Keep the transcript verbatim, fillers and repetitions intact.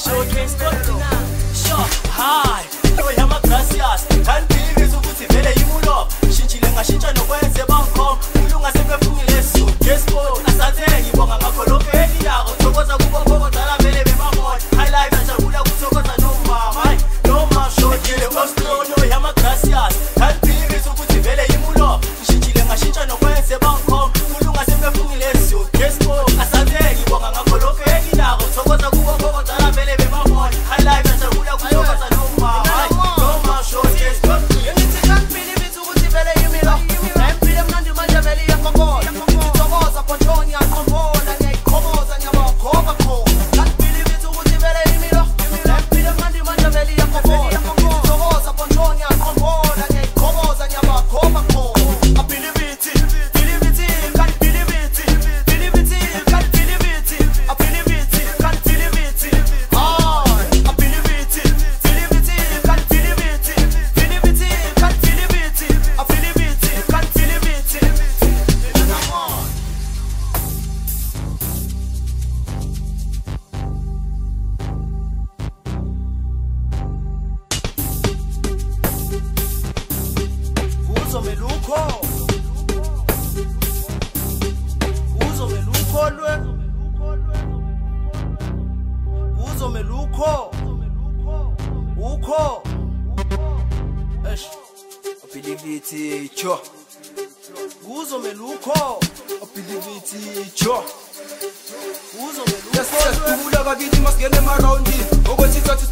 showcase Tontina. Sure, hi, no yama gracias. Can't believe ukuthi vele yimulo. Shintshile ngashintsha nokwenze bankom. Ulunga sebefungile so. Yes go, asathe ngibonga ngakholokeni yako. Thokoza kubo phoko dala vele bebamona. High life ajabula kuthokoza no mama. Hayi, no ma showkile Oslo no yama gracias. Can't believe ukuthi vele yimulo. Shintshile ngashintsha nokwenze bankom. Ulunga sebefungile so. Yes go, asathe ngibonga ngakholokeni yako. Thokoza kubo phoko dala vele bebamona. High life ajabula kuthokoza no mama. Hayi, no ma showkile Yes, yes, tubula kakini maskene maraundi. Okwesithathu